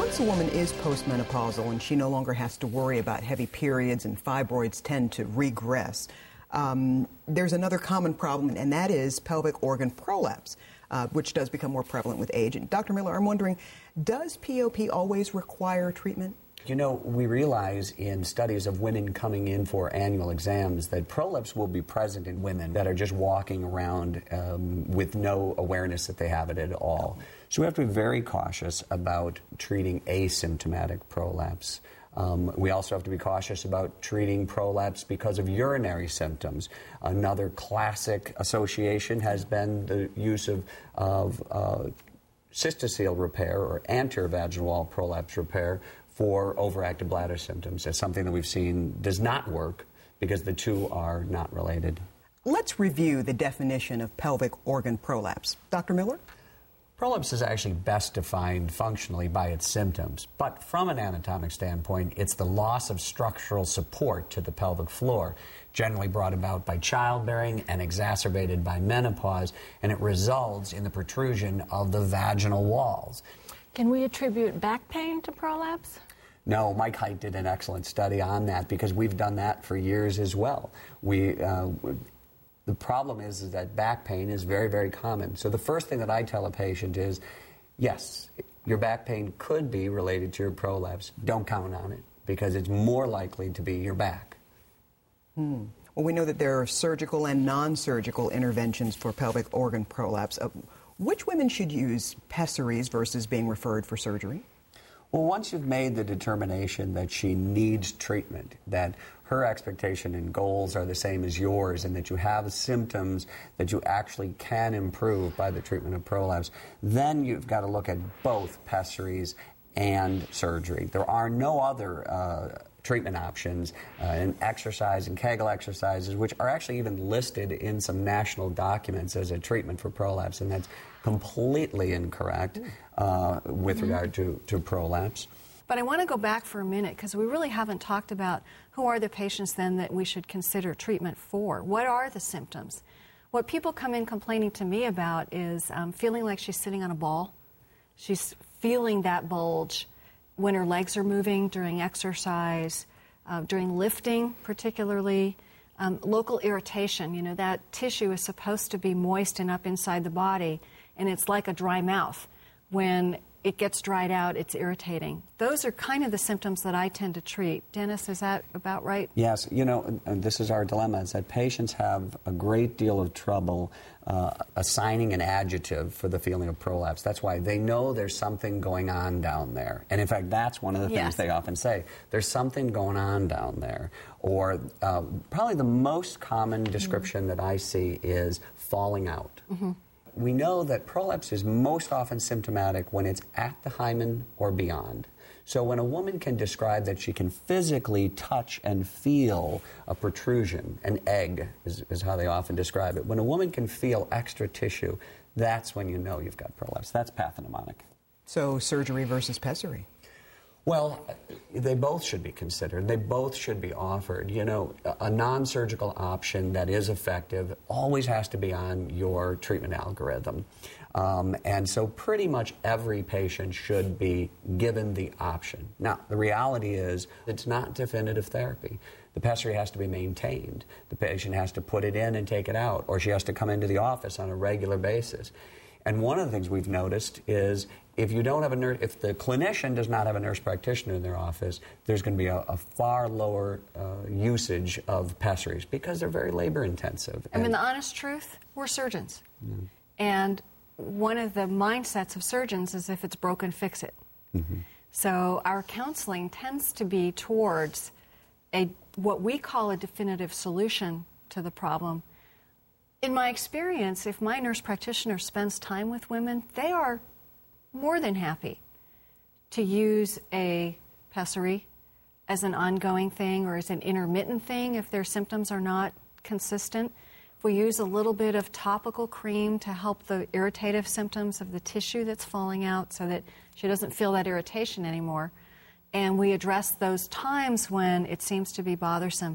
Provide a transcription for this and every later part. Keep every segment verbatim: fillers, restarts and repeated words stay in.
Once a woman is postmenopausal and she no longer has to worry about heavy periods and fibroids tend to regress, um, there's another common problem, and that is pelvic organ prolapse, uh, which does become more prevalent with age. And Doctor Miller, I'm wondering, does P O P always require treatment? You know, we realize in studies of women coming in for annual exams that prolapse will be present in women that are just walking around um, with no awareness that they have it at all. So we have to be very cautious about treating asymptomatic prolapse. Um, we also have to be cautious about treating prolapse because of urinary symptoms. Another classic association has been the use of, of uh, cystocele repair or anterior vaginal wall prolapse repair for overactive bladder symptoms. It's something that we've seen does not work because the two are not related. Let's review the definition of pelvic organ prolapse. Doctor Miller? Prolapse is actually best defined functionally by its symptoms, but from an anatomic standpoint, it's the loss of structural support to the pelvic floor, generally brought about by childbearing and exacerbated by menopause, and it results in the protrusion of the vaginal walls. Can we attribute back pain to prolapse? No, Mike Height did an excellent study on that because we've done that for years as well. We, uh, the problem is, is that back pain is very, very common. So the first thing that I tell a patient is, yes, your back pain could be related to your prolapse. Don't count on it because it's more likely to be your back. Hmm. Well, we know that there are surgical and non-surgical interventions for pelvic organ prolapse. Uh, which women should use pessaries versus being referred for surgery? Well, once you've made the determination that she needs treatment, that her expectation and goals are the same as yours, and that you have symptoms that you actually can improve by the treatment of prolapse, then you've got to look at both pessaries and surgery. There are no other uh, treatment options, uh, and exercise and Kegel exercises, which are actually even listed in some national documents as a treatment for prolapse, and that's completely incorrect uh, with mm-hmm. regard to, to prolapse. But I want to go back for a minute because we really haven't talked about who are the patients then that we should consider treatment for. What are the symptoms? What people come in complaining to me about is um, feeling like she's sitting on a ball. She's feeling that bulge when her legs are moving during exercise, uh, during lifting particularly. Um, local irritation, you know, that tissue is supposed to be moist and up inside the body, and it's like a dry mouth. When it gets dried out, it's irritating. Those are kind of the symptoms that I tend to treat. Dennis, is that about right? Yes. You know, and this is our dilemma, is that patients have a great deal of trouble uh, assigning an adjective for the feeling of prolapse. That's why they know there's something going on down there. And in fact, that's one of the things yes. they often say. There's something going on down there. Or uh, probably the most common description mm-hmm. that I see is falling out. Mm-hmm. We know that prolapse is most often symptomatic when it's at the hymen or beyond. So when a woman can describe that she can physically touch and feel a protrusion, an egg is, is how they often describe it. When a woman can feel extra tissue, that's when you know you've got prolapse. That's pathognomonic. So surgery versus pessary? Well, they both should be considered. They both should be offered. You know, a non-surgical option that is effective always has to be on your treatment algorithm. Um, and so pretty much every patient should be given the option. Now, the reality is it's not definitive therapy. The pessary has to be maintained. The patient has to put it in and take it out, or she has to come into the office on a regular basis. And one of the things we've noticed is if you don't have a nurse, if the clinician does not have a nurse practitioner in their office, there's going to be a, a far lower uh, usage of pessaries because they're very labor intensive. I mean, the honest truth, we're surgeons. Yeah. And one of the mindsets of surgeons is if it's broken, fix it. Mm-hmm. So our counseling tends to be towards a what we call a definitive solution to the problem. In my experience, if my nurse practitioner spends time with women, they are more than happy to use a pessary as an ongoing thing or as an intermittent thing if their symptoms are not consistent. If we use a little bit of topical cream to help the irritative symptoms of the tissue that's falling out so that she doesn't feel that irritation anymore, and we address those times when it seems to be bothersome.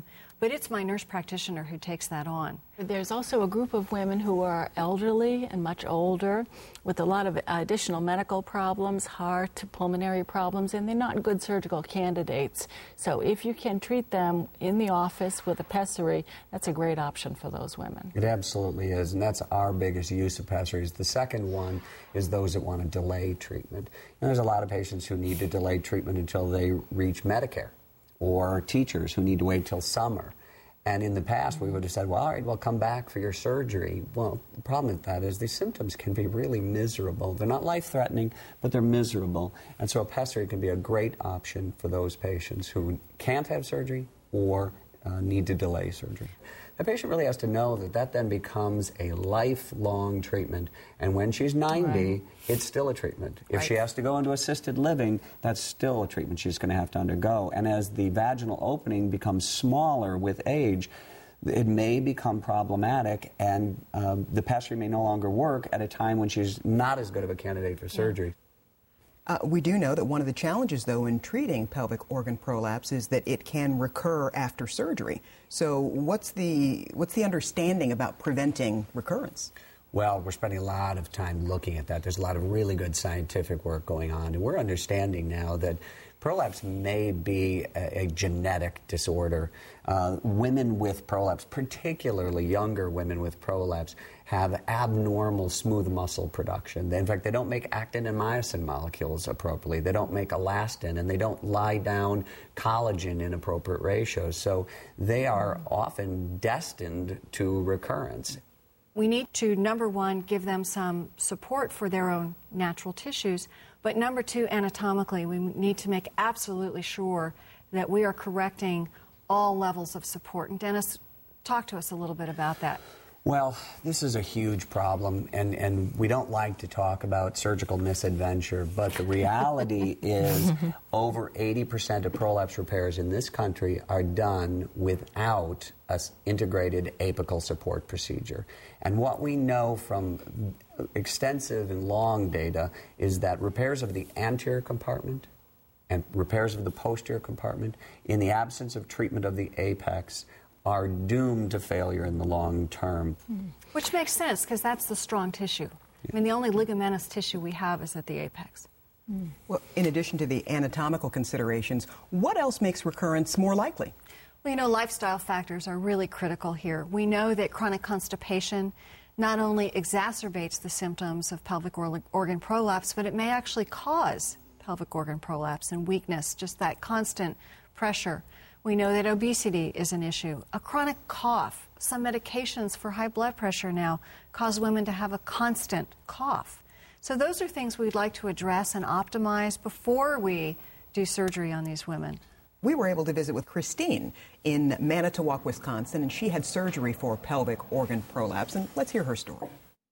but it's my nurse practitioner who takes that on. There's also a group of women who are elderly and much older with a lot of additional medical problems, heart, pulmonary problems, and they're not good surgical candidates. So if you can treat them in the office with a pessary, that's a great option for those women. It absolutely is, and that's our biggest use of pessaries. The second one is those that want to delay treatment. And there's a lot of patients who need to delay treatment until they reach Medicare, or teachers who need to wait till summer. And in the past, we would have said, well, all right, well, come back for your surgery. Well, the problem with that is the symptoms can be really miserable. They're not life-threatening, but they're miserable. And so a pessary can be a great option for those patients who can't have surgery or uh, need to delay surgery. The patient really has to know that that then becomes a lifelong treatment. And when she's ninety, right. it's still a treatment. If right. she has to go into assisted living, that's still a treatment she's going to have to undergo. And as the vaginal opening becomes smaller with age, it may become problematic, and um, the pessary may no longer work at a time when she's not as good of a candidate for surgery. Yeah. Uh, we do know that one of the challenges, though, in treating pelvic organ prolapse is that it can recur after surgery. So what's the, what's the understanding about preventing recurrence? Well, we're spending a lot of time looking at that. There's a lot of really good scientific work going on, and we're understanding now that prolapse may be a, a genetic disorder. Uh, women with prolapse, particularly younger women with prolapse, have abnormal smooth muscle production. They, in fact, they don't make actin and myosin molecules appropriately. They don't make elastin, and they don't lie down collagen in appropriate ratios. So they are often destined to recurrence. We need to, number one, give them some support for their own natural tissues, but number two, anatomically, we need to make absolutely sure that we are correcting all levels of support. And Dennis, talk to us a little bit about that. Well, this is a huge problem, and, and we don't like to talk about surgical misadventure, but the reality is over eighty percent of prolapse repairs in this country are done without an integrated apical support procedure. And what we know from extensive and long data is that repairs of the anterior compartment and repairs of the posterior compartment, in the absence of treatment of the apex, are doomed to failure in the long term. Which makes sense, because that's the strong tissue. Yeah. I mean, the only ligamentous tissue we have is at the apex. Mm. Well, in addition to the anatomical considerations, what else makes recurrence more likely? Well, you know, lifestyle factors are really critical here. We know that chronic constipation not only exacerbates the symptoms of pelvic organ prolapse, but it may actually cause pelvic organ prolapse and weakness, just that constant pressure. We know that obesity is an issue. A chronic cough, some medications for high blood pressure now cause women to have a constant cough. So those are things we'd like to address and optimize before we do surgery on these women. We were able to visit with Christine in Manitowoc, Wisconsin, and she had surgery for pelvic organ prolapse. And let's hear her story.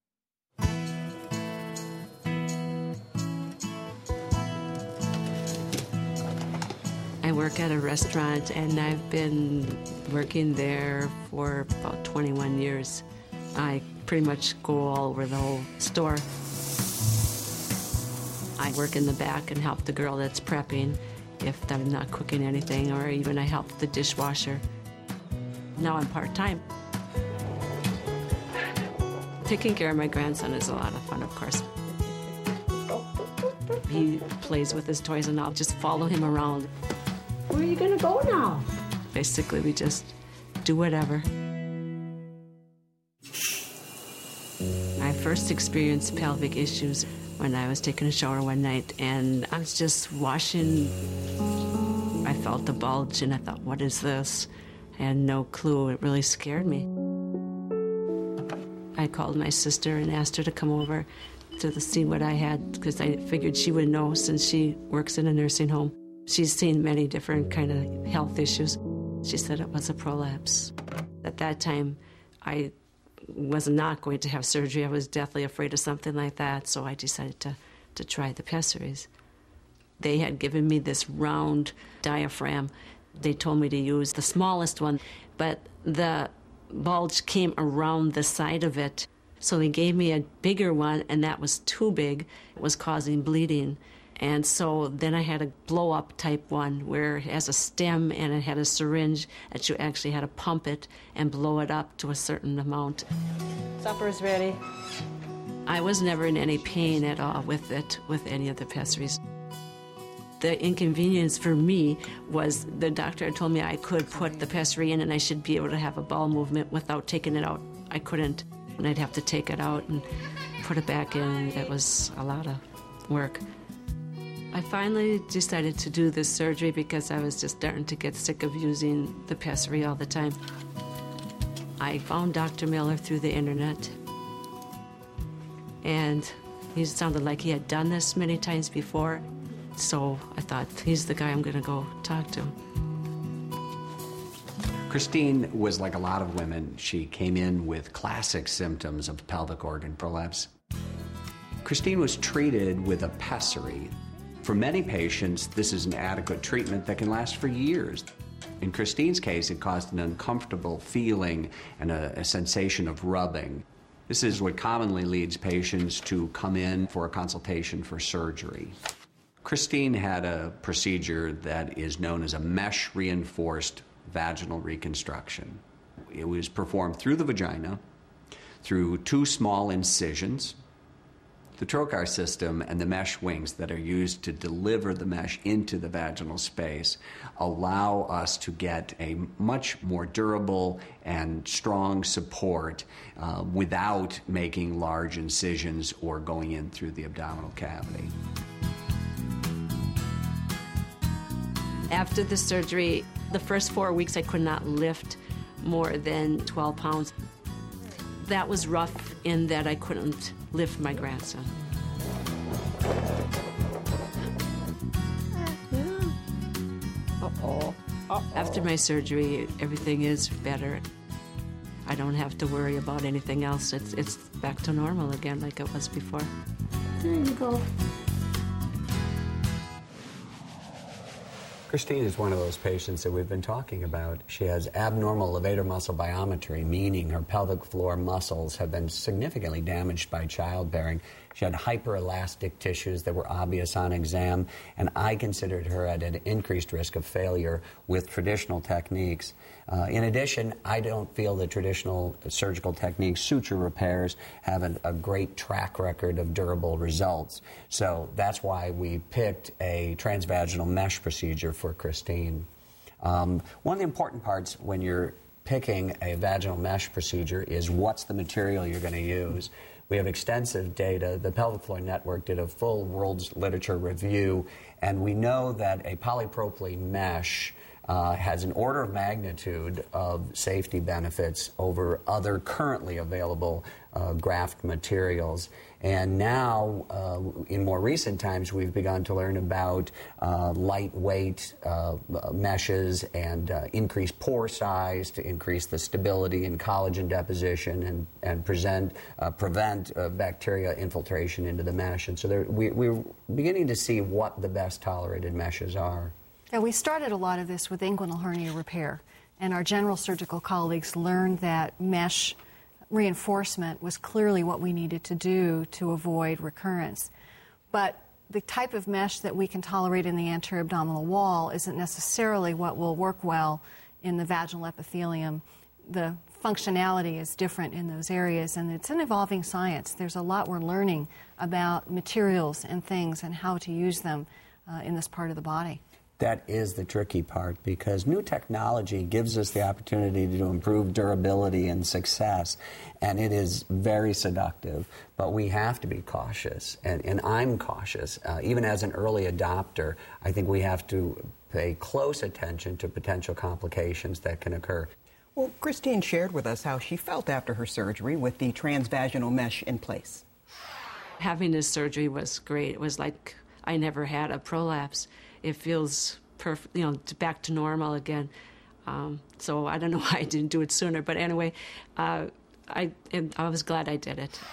I work at a restaurant, and I've been working there for about twenty-one years. I pretty much go all over the whole store. I work in the back and help the girl that's prepping if I'm not cooking anything, or even I help the dishwasher. Now I'm part-time. Taking care of my grandson is a lot of fun, of course. He plays with his toys, and I'll just follow him around. Where are you going to go now? Basically, we just do whatever. I first experienced pelvic issues when I was taking a shower one night, and I was just washing. I felt the bulge, and I thought, what is this? I had no clue. It really scared me. I called my sister and asked her to come over to see what I had, because I figured she would know since she works in a nursing home. She's seen many different kind of health issues. She said it was a prolapse. At that time, I was not going to have surgery. I was deathly afraid of something like that, so I decided to, to try the pessaries. They had given me this round diaphragm. They told me to use the smallest one, but the bulge came around the side of it. So they gave me a bigger one, and that was too big. It was causing bleeding. And so then I had a blow-up type one where it has a stem and it had a syringe that you actually had to pump it and blow it up to a certain amount. Supper's ready. I was never in any pain at all with it, with any of the pessaries. The inconvenience for me was the doctor had told me I could put the pessary in and I should be able to have a bowel movement without taking it out. I couldn't, and I'd have to take it out and put it back in. It was a lot of work. I finally decided to do this surgery because I was just starting to get sick of using the pessary all the time. I found Doctor Miller through the internet, and he sounded like he had done this many times before, so I thought, he's the guy I'm going to go talk to. Christine was like a lot of women. She came in with classic symptoms of pelvic organ prolapse. Christine was treated with a pessary. For many patients, this is an adequate treatment that can last for years. In Christine's case, it caused an uncomfortable feeling and a, a sensation of rubbing. This is what commonly leads patients to come in for a consultation for surgery. Christine had a procedure that is known as a mesh-reinforced vaginal reconstruction. It was performed through the vagina, through two small incisions. The trocar system and the mesh wings that are used to deliver the mesh into the vaginal space allow us to get a much more durable and strong support uh, without making large incisions or going in through the abdominal cavity. After the surgery, the first four weeks I could not lift more than twelve pounds. That was rough in that I couldn't lift my grandson. Uh-oh. Uh-oh. After my surgery, everything is better. I don't have to worry about anything else. It's, it's back to normal again like it was before. There you go. Christine is one of those patients that we've been talking about. She has abnormal levator muscle biometry, meaning her pelvic floor muscles have been significantly damaged by childbearing. She had hyperelastic tissues that were obvious on exam, and I considered her at an increased risk of failure with traditional techniques. Uh, in addition, I don't feel that traditional surgical techniques, suture repairs, have an, a great track record of durable results. So that's why we picked a transvaginal mesh procedure for Christine. Um, one of the important parts when you're picking a vaginal mesh procedure is what's the material you're going to use. We have extensive data. The Pelvic Floor Network did a full world's literature review, and we know that a polypropylene mesh uh, has an order of magnitude of safety benefits over other currently available uh, graft materials. And now, uh, in more recent times, we've begun to learn about uh, lightweight uh, meshes and uh, increased pore size to increase the stability and collagen deposition and, and present, uh, prevent uh, bacteria infiltration into the mesh. And so there, we, we're beginning to see what the best tolerated meshes are. Yeah, we started a lot of this with inguinal hernia repair, and our general surgical colleagues learned that mesh reinforcement was clearly what we needed to do to avoid recurrence. But the type of mesh that we can tolerate in the anterior abdominal wall isn't necessarily what will work well in the vaginal epithelium. The functionality is different in those areas, and it's an evolving science. There's a lot we're learning about materials and things and how to use them uh, in this part of the body. That is the tricky part, because new technology gives us the opportunity to improve durability and success, and it is very seductive, but we have to be cautious, and, and I'm cautious. Uh, even as an early adopter, I think we have to pay close attention to potential complications that can occur. Well, Christine shared with us how she felt after her surgery with the transvaginal mesh in place. Having this surgery was great. It was like I never had a prolapse. It feels perfect, you know, back to normal again. Um, so I don't know why I didn't do it sooner. But anyway, uh, I, I was glad I did it.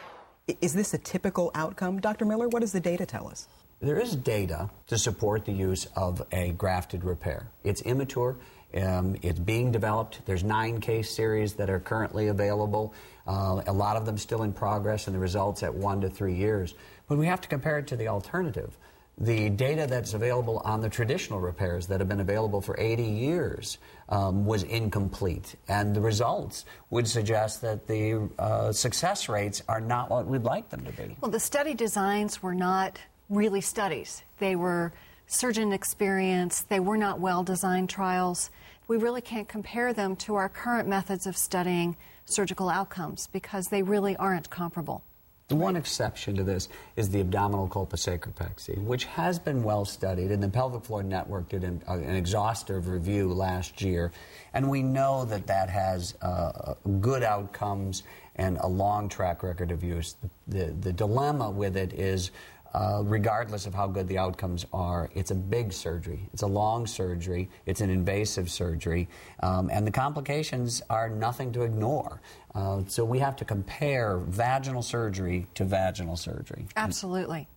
Is this a typical outcome? Doctor Miller, what does the data tell us? There is data to support the use of a grafted repair. It's immature. Um, it's being developed. There's nine case series that are currently available, uh, a lot of them still in progress, and the results at one to three years. But we have to compare it to the alternative. the data that's available on the traditional repairs that have been available for eighty years um, was incomplete. And the results would suggest that the uh, success rates are not what we'd like them to be. Well, the study designs were not really studies. They were surgeon experience. They were not well-designed trials. We really can't compare them to our current methods of studying surgical outcomes because they really aren't comparable. The one exception to this is the abdominal colposacropexy, which has been well studied, and the Pelvic Floor Network did an, uh, an exhaustive review last year, and we know that that has uh, good outcomes and a long track record of use. The, the, the dilemma with it is, uh, regardless of how good the outcomes are, it's a big surgery. It's a long surgery. It's an invasive surgery, um, and the complications are nothing to ignore. Uh, so we have to compare vaginal surgery to vaginal surgery. Absolutely.